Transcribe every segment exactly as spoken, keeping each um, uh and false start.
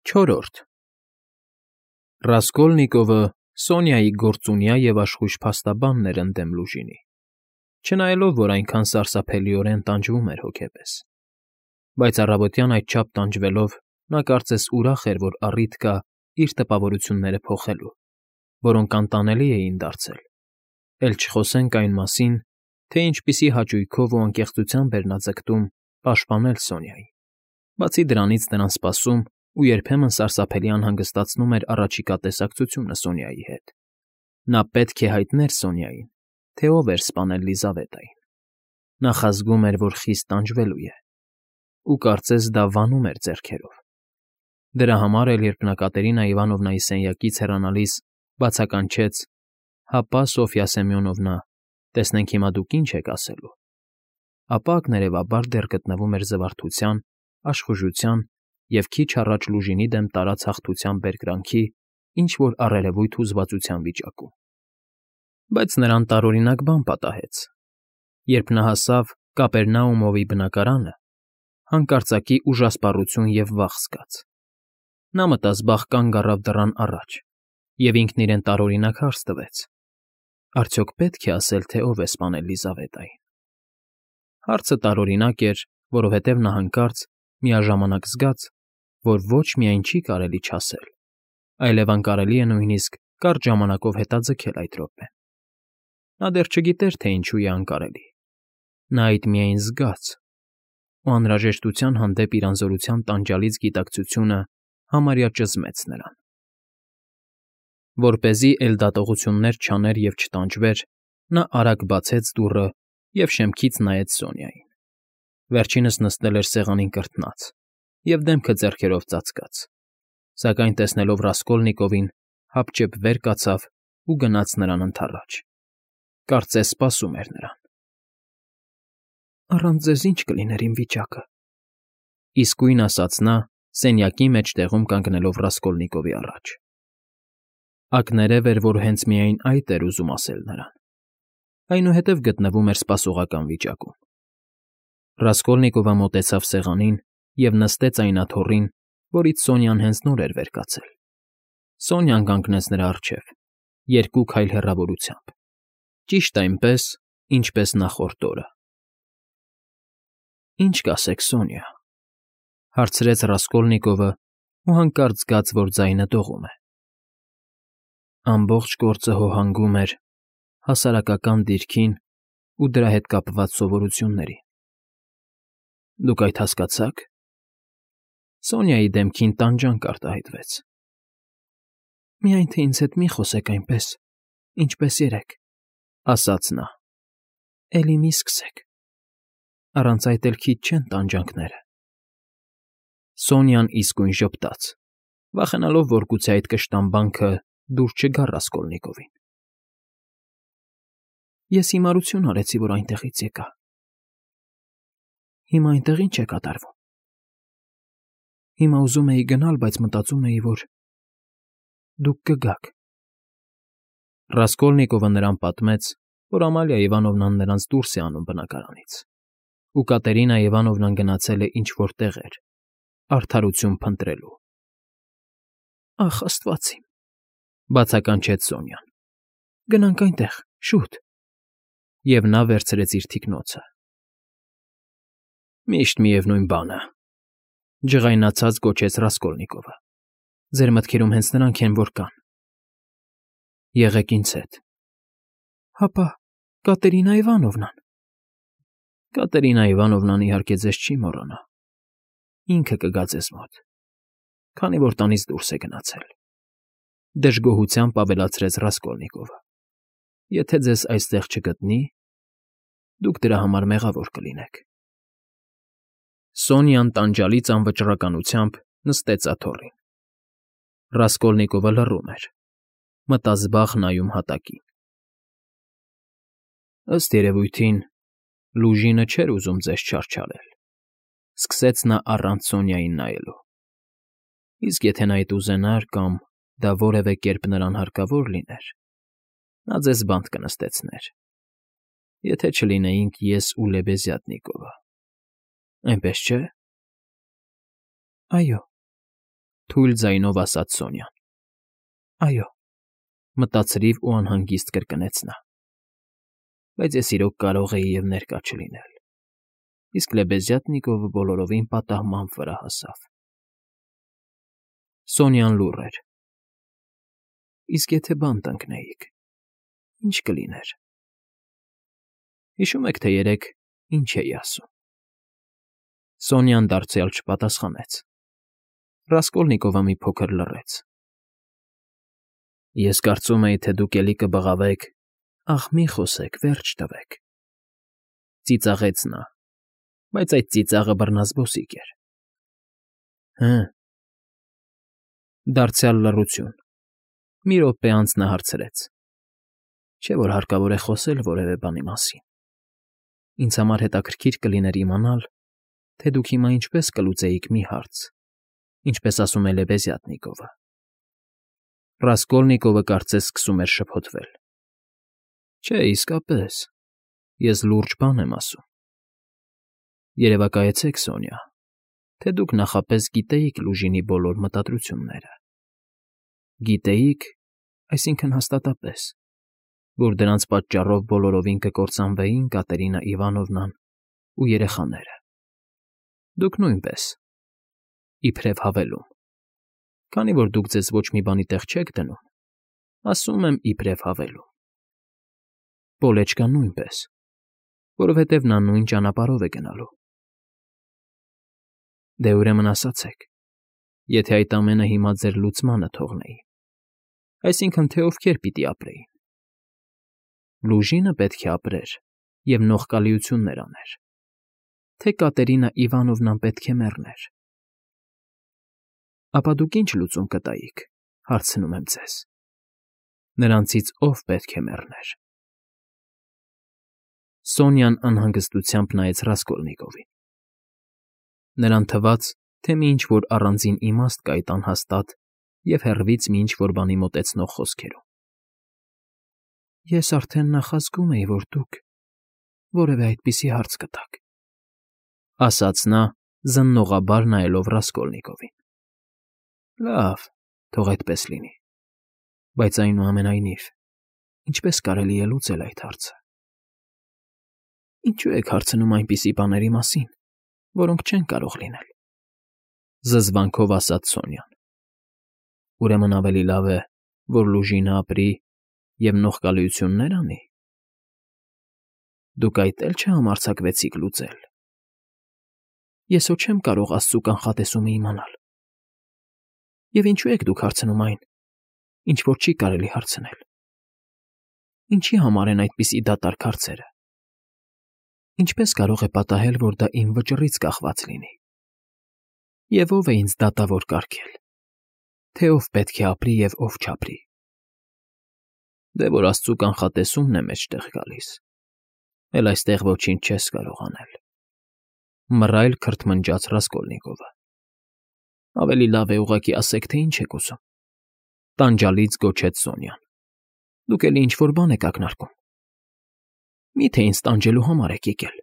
Չորրորդ Ռասկոլնիկովը Սոնյայի գործունյա և աշխույժ փաստաբանն էր ընդդեմ Լուժինի, չնայելով, որ այնքան սարսափելիորեն տանջվում էր հոգեպես, բայց առավոտյան այդչափ տանջվելով նա կարծես ուրախ էր, որ առիթ կա իր տպավորությունները փոխելու, որոնք անտանելի էին դարձել, էլ չխոսենք այն մասին, թե ինչպիսի հաճույքով ու անկեղծությամբ էր նա ձգտում պաշտպանել Սոնյային, բացի դրանից նրան սպասում ու երբեմն սարսափելի անհանգստացնում էր առաջիկա տեսակցությունը Սոնյայի հետ. նա պետք է հայտներ Սոնյային, թե ով էր սպանել Լիզավետային, նախազգում էր, որ խիստ տանջվելու է, ու կարծես դա վանում էր ձեռքերով. դրա համար էլ, երբ նա Կատերինա Իվանովնայի սենյակից հեռանալիս բացականչեց. «Հապա, Սոֆյա Սեմյոնովնա, տեսնենք հիմա դուք ինչ եք ասելու», ապա ակներևաբար դեռ գտնվում էր զվարթության, աշխուժության և քիչ առաջ Լուժինի դեմ տարած հաղթության բերկրանքի ինչ֊որ առերևույթ հուզվածության վիճակում։ Բայց նրան տարօրինակ բան պատահեց. երբ նա հասավ Կապերնաումովի բնակարանը, հանկարծակի ուժասպառություն և վախ զգաց. նա մտազբաղ կանգ առավ դռան առաջ և ինքն իրեն տարօրինակ հարց տվեց. արդյոք պետք է ասել, թե ով է սպանել Լիզավետային։ Հարցը տարօրինակ էր, որովհետև նա հանկարծ միաժամանակ զգաց, որ ոչ միայն չի կարելի չասել, այլև անկարելի է նույնիսկ կարճ ժամանակով հետաձգել այդ րոպեն։ Նա դեռ չգիտեր, թե ինչու է անկարելի, նա այդ միայն զգաց, ու անհրաժեշտության հանդեպ իր անզորության տանջալից գիտակցությունը համարյա ճզմեց նրան։ Որպեսզի էլ դատողություններ չաներ և չտանջվեր, նա արագ բացեց դուռը և շեմքից նայեց Սոնյային։ Վերջինս նստել էր սեղանին կրթնած և դեմքը ձեռքերով ծածկած, սակայն տեսնելով Ռասկոլնիկովին, հապճեպ վեր կացավ ու գնաց նրան ընդառաջ, կարծես սպասում էր նրան։ «Առանց ձեզ ի՞նչ կլիներ իմ վիճակը», իսկույն ասաց նա, սենյակի մեջտեղում կանգնելով Ռասկոլնիկովի առաջ։ Ակներև էր, որ հենց միայն այդ էր ուզում ասել նրան, այնուհետև գտնվում էր սպասողական վիճակում։ Ռասկոլնիկովը մոտեցավ սեղանին և նստեց այն աթոռին, որից Սոնյան հենց նոր էր վեր կացել։ Սոնյան կանգնեց նրա առջև, երկու քայլ հեռավորությամբ, ճիշտ այնպես, ինչպես նախորդ օրը։ «Ի՞նչ կասեք, Սոնյա», հարցրեց Ռասկոլնիկովը ու հանկարծ զգաց, որ ձայնը դողում է։ Ամբողջ գործը հոհանգում էր հասարակական դիրքին ու դրա հետ կապված սովորություններին։ Դուք այդ հասկացա՞ք։ Սոնյայի դեմքին տանջանք արտահայտվեց։ «Միայն թե ինձ հետ մի խոսեք այնպես, ինչպես երեկ», ասաց նա։ «Էլի մի սկսեք, առանց այդ էլ քիչ չեն տանջանքները»։ Սոնյան իսկույն ժպտաց, վախենալով, որ գուցե այդ կշտամբանքը դուր չգա Ռասկոլնիկովին։ «Ես հիմարություն արեցի, որ այնտեղից եկա։ Հիմա այնտեղ ի՞նչ է կատարվում։ Հիմա ուզում էի գնալ, բայց մտածում էի, որ դուք կգաք»։ Ռասկոլնիկովը նրան պատմեց, որ Ամալիա Իվանովնան նրանց դուրս է անում բնակարանից, ու Կատերինա Իվանովնան գնացել է ինչ֊որ տեղեր, արդարություն փնտրելու։ «Ախ, աստված իմ», բացականչեց Սոնյան։ «Գնանք այնտեղ, շուտ»։ Եվ նա վերցրեց իր թիկնոցը։ «Միշտ միևնույն բանը», ջղայնացած գոչեց Ռասկոլնիկովը։ «Ձեր մտքերում հենց նրանք են, որ կան։ Եղեք ինձ հետ»։ «Հապա, Կատերինա Իվանովնան»։ «Կատերինա Իվանովնան, իհարկե, ձեզ չի մոռանա։ Ինքը կգա ձեզ մոտ, քանի որ տանից դուրս է գնացել», դժգոհությամբ ավելացրեց Ռասկոլնիկովը։ «Եթե ձեզ այստեղ չգտնի, դուք դրա համար մեղավոր կլինեք»։ Սոնյան տանջալից անվճռականությամբ նստեց աթոռին։ Ռասկոլնիկովը լռում էր, մտազբաղ նայում հատակին։ «Ըստ երևույթին, Լուժինը չէր ուզում ձեզ չարչարել», սկսեց նա առանց Սոնյային նայելու։ «Իսկ եթե նա այդ ուզենար կամ դա որևէ կերպ նրան հարկավոր լիներ, նա ձեզ բանտ կնստեցներ, եթե չլինեինք ես ու Լեբեզյատնիկովը, այնպես չէ՞։ Այո, Թույլ ձայնով ասաց Սոնյան։ Այո, մտածրիվ ու անհանգիստ կրկնեց նա։ Բայց ես իրոք կարող էի և ներկա չլինել, իսկ Լեբեզյատնիկովը բոլորովին պատահմամբ վրա հասավ։ Սոնյան լուռ էր։ Իսկ եթե բան տնկնեիք, ի՞նչ կլիներ։ Հիշում եք, թե երեկ ինչ էի ասում։ Սոնյան դարձյալ չպատասխանեց։ Ռասկոլնիկովը մի փոքր լռեց։ Ես կարծում էի, թե դուք էլի կբղավեք, ախ, մի խոսեք, վերջ տվեք։ Ծիծաղեց նա, բայց այդ ծիծաղը բռնազբոսիկ էր։ Հը։ Դարձյալ լռություն։ Մի րոպե անց նա հարցրեց. Չէ՞ որ հարկավոր է խոսել որևէ բանի մասին։ Ինձ համար հետաքրքիր կլիներ իմանալ, թե դուք հիմա ինչպես կլուծեիք մի հարց, ինչպես ասում է Լեբեզյատնիկովը։ Ռասկոլնիկովը կարծես սկսում էր շփոթվել։ Չէ, իսկապես, ես լուրջ բան եմ ասում։ Երևակայեցեք, Սոնյա, թե դուք նախապես գիտեիք Լուժինի բոլոր մտադրությունները։ Գիտեիք, այսինքն հաստատապես, որ դրանց պատճառով բոլորովին կկործանվեին Կատերինա Իվանովնան ու երեխաները։ Դուք նույնպես, իբրև հավելում, քանի որ դուք ձեզ ոչ մի բանի տեղ չեք դնում, ասում եմ իբրև հավելում։ Պոլեչկան նույնպես, որովհետև նա նույն ճանապարհով է գնալու։ Դե ուրեմն ասացեք, եթե այդ ամենը հիմա ձեր լուծմանը թողնեի, այսինքն թե ովքեր պիտի ապրեին։ Լուժինը պետք է ապրեր և նողկալիություններ աներ, թե Կատերինա Իվանովնան պետք է մեռներ։ Ապա դուք ինչ լուծում կտայիք, հարցնում եմ ձեզ։ Նրանցից ով պետք է մեռներ։ Սոնյան անհանգստությամբ նայեց Ռասկոլնիկովին։ Նրան թվաց, թե մի ինչ-որ առանձին իմաստ կա այդ անհաստատ և հեռվից մի ինչ-որ բանի մոտեցնող խոսքերում։ Ես արդեն նախազգում էի, որ դուք որևէ այդպիսի հարց կտաք, ասաց նա, զննողաբար նայելով Ռասկոլնիկովին։ Լավ, թող այդպես լինի, բայց այնուամենայնիվ, ինչպես կարելի է լուծել այդ հարցը։ Ինչու եք հարցնում այնպիսի բաների մասին, որոնք չեն կարող լինել, զզվանքով ասաց Սոնյան։ Ուրեմն ավելի լավ է, որ Լուժինը ապրի և նողկալիություններ անի։ Դուք այդ էլ չհամարձակվեցիք լուծել։ Ես հո չեմ կարող Աստծու կանխատեսումը իմանալ։ Եվ ինչու եք դուք հարցնում այն, ինչ որ չի կարելի հարցնել։ Ինչի համար են այդպիսի դատարկ հարցերը։ Ինչպես կարող է պատահել, որ դա իմ վճռից կախված լինի։ Եվ ով է ինձ դատավոր կարգել, թե ով պետք է ապրի և ով չապրի։ Դե որ Աստծու կանխատեսումն է մեջտեղ գալիս, էլ այստեղ ոչինչ չես կարող անել։ Մռայլ քրթմնջաց Ռասկոլնիկովը։ Ավելի լավ է ուղղակի ասեք, թե ինչ եք ուզում։ Տանջալից գոչեց Սոնյան։ Դուք էլի ինչ֊որ բան եք ակնարկում։ Մի՞թե ինձ տանջելու համար եք եկել։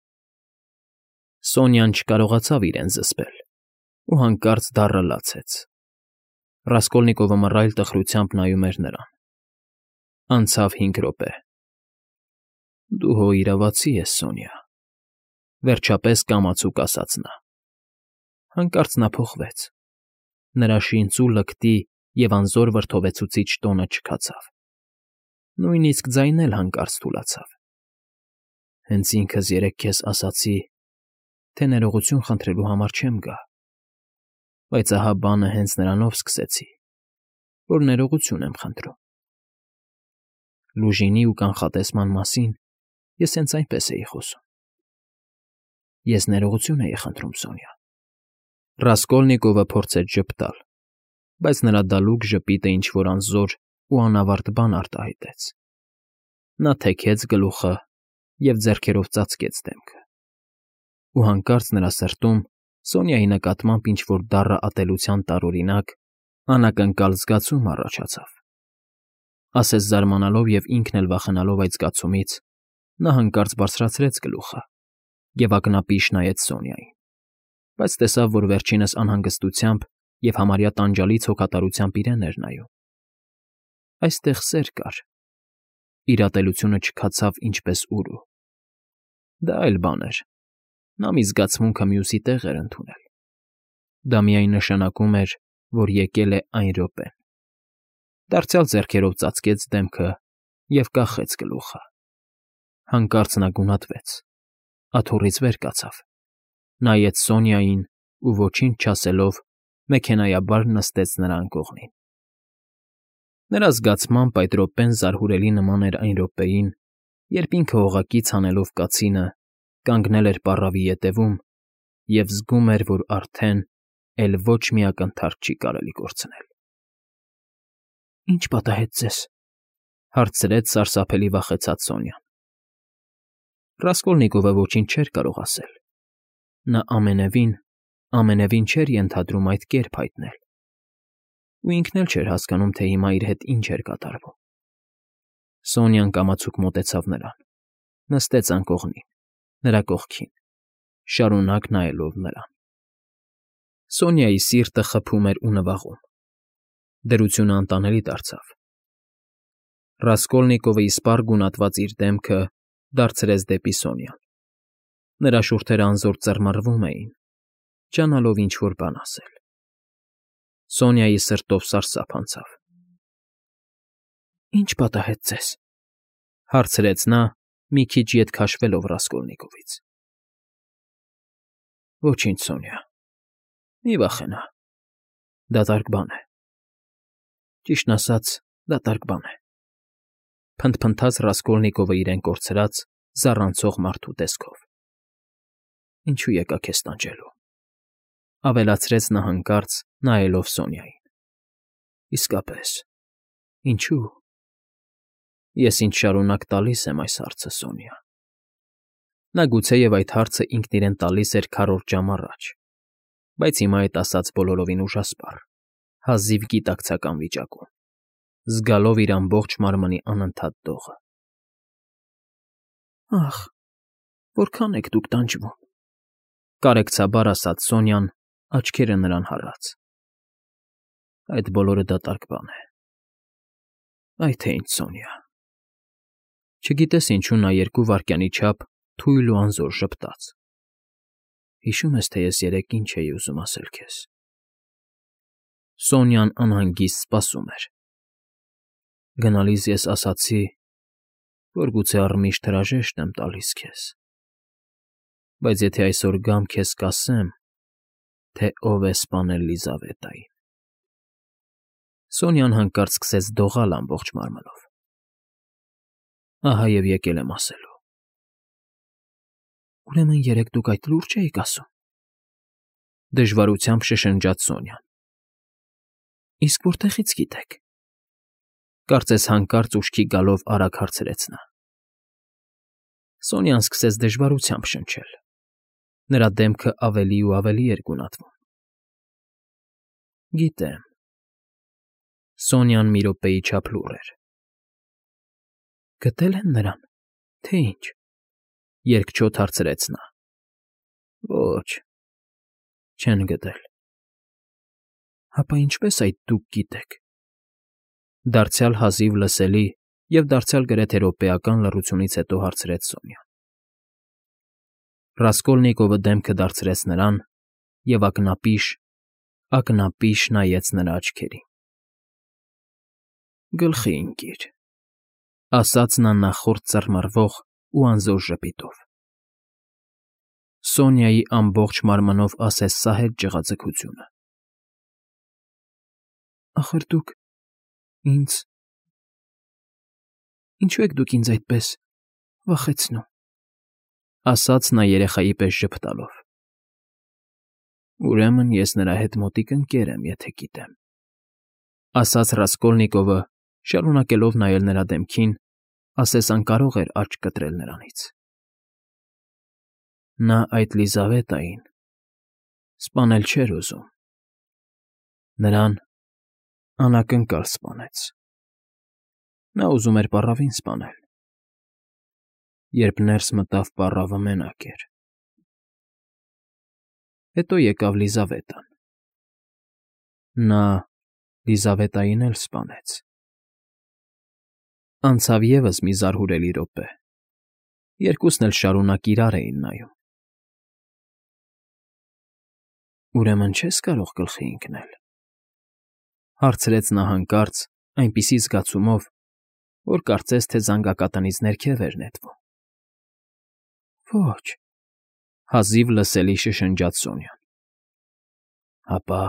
Սոնյան չկարողացավ իրեն զսպել ու հանկարծ դառը լացեց։ Ռասկոլնիկովը մռայլ տխրությամբ նայում էր նրան։ Անցավ հինգ րոպե։ Դու հո իրավացի ես, Սոնյա, վերջապես կամացուկ ասաց նա։ Հանկարծ նա փոխվեց։ Նրա շինծու լկտի և անզոր վրդովեցուցիչ տոնը չքացավ։ Նույնիսկ ձայնն էլ հանկարծ թուլացավ։ Հենց ինքս երեկ քեզ ասացի, թե ներողություն խնդրելու համար չեմ գա, բայց ահա բանը հենց նրանով սկսեցի, որ ներողություն եմ խնդրում։ Լուժինի ու կանխատեսման մասին ես հենց այնպես էի խոսում։ Ես ներողություն էի խնդրում, Սոնյա։ Ռասկոլնիկովը փորձեց ժպտալ, բայց նրա դալուկ ժպիտը ինչ֊որ անզոր ու անավարտ բան արտահայտեց։ Նա թեքեց գլուխը և ձեռքերով ծածկեց դեմքը։ Ու հանկարծ նրա սրտում Սոնյայի նկատմամբ ինչ֊որ դառը ատելության տարօրինակ, անակնկալ զգացում առաջացավ։ Ասես զարմանալով և ինքն էլ վախենալով այդ զգացումից, նա հանկարծ բարձրացրեց գլուխը և ակնապիշ նայեց Սոնյային, բայց տեսավ, որ վերջինս անհանգստությամբ և համարյա տանջալից հոգատարությամբ իրեն էր նայում։ Այստեղ սեր կար, իր ատելությունը չքացավ ինչպես ուրու։ Դա այլ բան էր, նա մի զգացմունքը մյուսի տեղ էր ընդունել։ Դա միայն նշանակում էր, որ եկել է այն րոպեն։ Դարձյալ ձեռքերով ծածկեց դեմքը և կախեց գլուխը։ Հանկարծ նա գունատվեց, աթոռից վեր կացավ, նայեց Սոնյային ու ոչինչ չասելով մեքենայաբար նստեց նրա անկողնին։ Նրա զգացմամբ այդ րոպեն զարհուրելի նման էր այն րոպեին, երբ ինքը օղակից հանելով կացինը կանգնել էր պառավի ետևում և զգում էր, որ արդեն էլ ոչ մի ակնթարթ չի կարելի կորցնել։ ֊ Ի՞նչ պատահեց ձեզ,֊ հարցրեց սարսափելի վախեցած Սոնյան։ Ռասկոլնիկովը ոչինչ չէր կարող ասել։ Նա ամենևին, ամենևին չէր ենթադրում այդ կերպ հայտնել։ Ու ինքն էլ չէր հասկանում, թե հիմա իր հետ ինչ էր կատարվում։ Սոնյան կամացուկ մոտեցավ նրան, նստեց անկողնին, նրա կողքին, շարունակ նայելով նրան։ Սոնյայի սիրտը խփում էր ու նվաղում։ Դրությունը անտանելի դարձավ։ Ռասկոլնիկովը իսպառ գունատված իր դեմքը դարձրեց դեպի Սոնյան։ Նրա շուրթերը անզոր ծռմռվում էին, ջանալով ինչ֊որ բան ասել։ Սոնյայի սրտով սարսափ անցավ։ ֊ Ի՞նչ պատահեց ձեզ,֊ հարցրեց նա, մի քիչ ետ քաշվելով Ռասկոլնիկովից։ ֊ Ոչինչ, Սոնյա, մի վախենա, դատարկ բան է։ Ճիշտն ասած, դատարկ բան է,֊ փնթփնթաց Ռասկոլնիկովը իրեն կորցրած, զառանցող մարդու տեսքով։ Ինչու եկա քեզ տանջելու,֊ ավելացրեց նա հանկարծ, նայելով Սոնյային։ Իսկապես, ինչու՞։ Ես ինձ շարունակ տալիս եմ այս հարցը, Սոնյա։ Նա գուցեև այդ հարցը ինքն իրեն տալիս էր քառորդ ժամ առաջ, բայց հիմա այդ ասած բոլորովին ուժասպառ, հազիվ գիտակցական վիճակում, զգալով իր ամբողջ մարմնի անընդհատ դողը։ ֊ Ախ, որքա՜ն եք դուք տանջվում,֊ կարեկցաբար ասաց Սոնյան, աչքերը նրան հառած։ Այդ բոլորը դատարկ բան է։ Այ թե ինչ, Սոնյա։ Չգիտես ինչու նա երկու վայրկյանի չափ թույլ ու անզոր ժպտաց։ Հիշո՞ւմ ես, թե ես երեկ ինչ էի ուզում ասել քեզ։ Սոնյան անհանգիստ սպասում էր։ Գնալիս ես ասացի, որ գուցե առմիշտ հրաժեշտ եմ տալիս քեզ։ Բայց եթե այսօր գամ քեզ կասեմ, թե ով է սպանել Լիզավետային… Սոնյան հանկարծ սկսեց դողալ ամբողջ մարմնով։ Ահա և եկել եմ ասելու։ Ուրեմն երեկ դուք այդ լուրջ էիք ասում,֊ դժվարությամբ շշնջաց Սոնյան։ Իսկ որտեղից գիտեք,֊ կարծես հանկարծ ուշքի գալով արագ հարցրեց նա։ Սոնյան սկսեց դժվարությամբ շնչել։ Նրա դեմքը ավելի ու ավելի էր գունատվում։ Գիտեմ։ Սոնյան մի րոպեի չափ լուռ էր։ Գտել են նրան, թե ինչ,֊ երկչոտ հարցրեց նա։ Ոչ, չեն գտել։ Հապա ինչպես այդ դուք գիտեք,֊ դարձյալ հազիվ լսելի և դարձյալ գրեթե րոպեական լռությունից հետո հարցրեց Սոնյան։ Ռասկոլնիկովը դեմքը դարձրեց նրան և ակնապիշ, ակնապիշ նայեց նրա աչքերին։ Գլխի ընկիր,֊ ասաց նա նախորդ ծռմռվող ու անզոր ժպիտով։ Սոնյայի ամբողջ մարմնով ասես սահեց ջղաձգությունը։ Ախր դուք… ինձ… Ինչու եք դուք ինձ այդպես… վախեցնում,֊ ասաց նա երեխայի պես ժպտալով։ Ուրեմն ես նրա հետ մոտիկ ընկեր եմ, եթե գիտեմ,֊ ասաց Ռասկոլնիկովը, շարունակելով նայել նրա դեմքին, ասես անկարող էր աչք կտրել նրանից։ Նա այդ Լիզավետային սպանել չէր ուզում։ Նրան անակնկալ սպանեց։ Նա ուզում էր պառավին սպանել։ Երբ ներս մտավ, պառավը մենակ էր։ Հետո եկավ Լիզավետան։ Նա Լիզավետային էլ սպանեց։ Անցավ ևս մի զարհուրելի րոպե։ Երկուսն էլ շարունակ իրար էին նայում։ Ուրեմն չես կարող գլխի ընկնել, հարցրեց նա հանկարծ, այնպիսի զգացումով, որ կարծես թե զանգակատնից ներքև էր նետվում։ Ոչ, հազիվ լսելի շշնջաց Սոնյան։ Հապա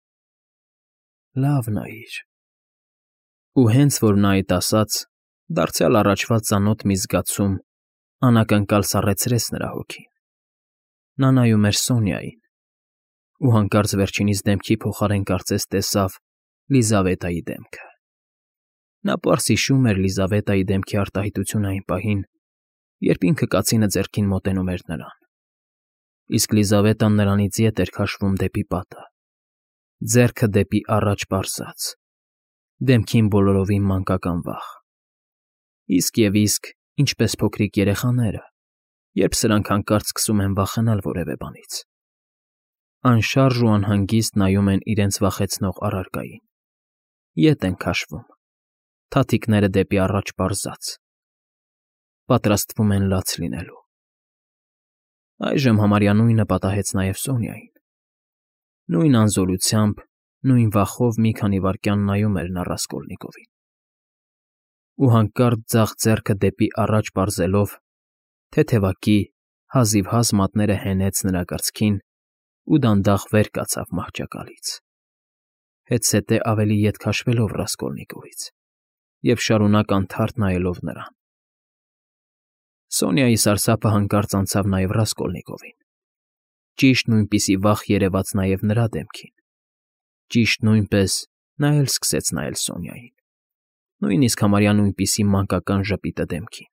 լավ նայիր։ Ու հենց որ նա այդ ասաց, դարձյալ առաջվա ծանոթ մի զգացում անակնկալ սառեցրեց նրա հոգին։ Նա նայում էր Սոնյային, ու հանկարծ վերջինիս դեմքի փոխարեն կարծես տեսավ Լիզավետայի դեմքը։ Նա պարզ հիշում էր Լիզավետայի դեմքի արտահայտությունը այն պահին, երբ ինքը կացինը ձեռքին մոտենում էր նրան, իսկ Լիզավետան նրանից ետ էր քաշվում դեպի պատը, ձեռքը դեպի առաջ պարզած, դեմքին բոլորովին մանկական վախ։ Իսկ և իսկ, ինչպես փոքրիկ երեխաները, երբ սրանք հանկարծ սկսում են վախենալ որևէ բանից։ Անշարժ ու անհանգիստ նայում են իրենց վախեցնող առարկային, ետ են քաշվում, թաթիկները դեպի առաջ պարզած, պատրաստվում են լաց լինելու։ Այժմ համարյա նույնը պատահեց նաև Սոնյային։ Նույն անզորությամբ, նույն վախով մի քանի վայրկյան նայում էր նա Ռասկոլնիկովին։ Ու հանկարծ ձախ ձեռքը դեպի առաջ պարզելով, թեթևակի, հազիվհազ մատները հենեց նրա կրծքին ու դանդաղ վեր կացավ մահճակալից, հետզհետե ավելի ետ քաշվելով Ռասկոլնիկովից և շարունակ անթարթ նայելով նրան։ Սոնյայի սարսափը հանկարծ անցավ նաև Ռասկոլնիկովին, ճիշտ նույնպիսի վախ երևաց նաև նրա դեմքին, ճիշտ նույնպես նա էլ սկսեց նայել Սոնյային, նույնիսկ համարյա նույնպիսի մանկական ժպիտը դեմքին։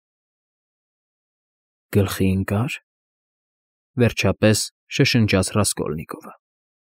Գլխի ընկա՞ր, վերջապես շշնջաց Ռասկոլնիկովը։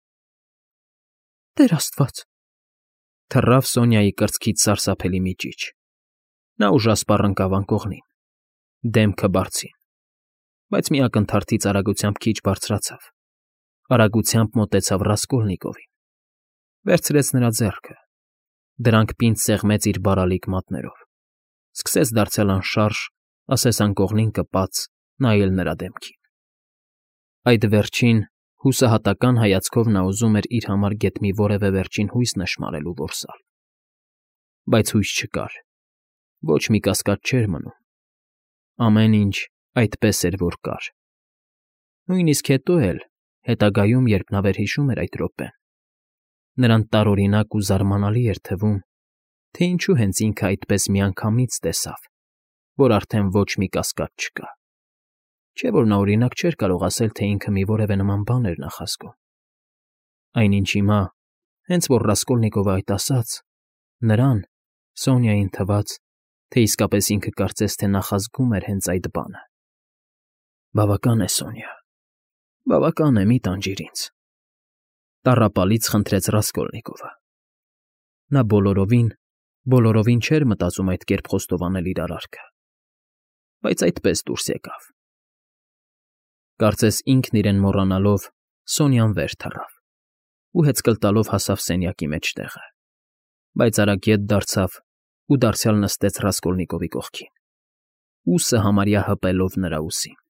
Տեր աստված, թռավ Սոնյայի կրծքից սարսափելի մի ճիչ։ Նա ուժասպառ ընկավ անկողնին, դեմքը բարձին, բայց մի ակնթարթից արագությամբ քիչ բարձրացավ, արագությամբ մոտեցավ Ռասկոլնիկովին, վերցրեց նրա ձեռքը, դրանք պինդ սեղմեց իր բարալիկ մատներով, սկսեց դարձյալ անշարժ, ասես անկողնին կպած, նայել նրա դեմքին։ Այդ վերջին, հուսահատական հայացքով նա ուզում էր իր համար գեթ մի որևէ վերջին հույս նշմարել ու որսալ։ Բայց հույս չկար, ոչ մի կասկած չէր մնում։ Ամեն ինչ այդպես էր, որ կար։ Նույնիսկ հետո էլ, հետագայում, երբ նա վերհիշում էր այդ րոպեն, նրան տարօրինակ ու զարմանալի էր թվում, թե ինչու հենց ինքը այդպես միանգամից տեսավ, որ արդեն ոչ մի կասկած չկա։ Չէ՞ որ նա օրինակ չէր կարող ասել, թե ինքը մի որևէ նման բան էր նախազգում։ Այնինչ հիմա, հենց որ Ռասկոլնիկովը այդ ասաց, նրան, Սոնյային թվաց, թե իսկապես ինքը կարծես թե նախազգում էր հենց այդ բանը։ Բավական է, Սոնյա, բավական է, մի տանջիր ինձ, տառապալից խնդրեց Ռասկոլնիկովը։ Նա բոլորովին, բոլորովին չէր մտածում այդ կերպ խոստովանել իր արարքը, բայց այդպես դուրս եկավ։ Կարծես ինքն իրեն մոռանալով, Սոնյան վեր թռավ ու հեծկլտալով հասավ սենյակի մեջտեղը, բայց արագ ետ դարձավ ու դարձյալ նստեց Ռասկոլնիկովի կողքին, ուսը համարյա հպելով նրա ուսին։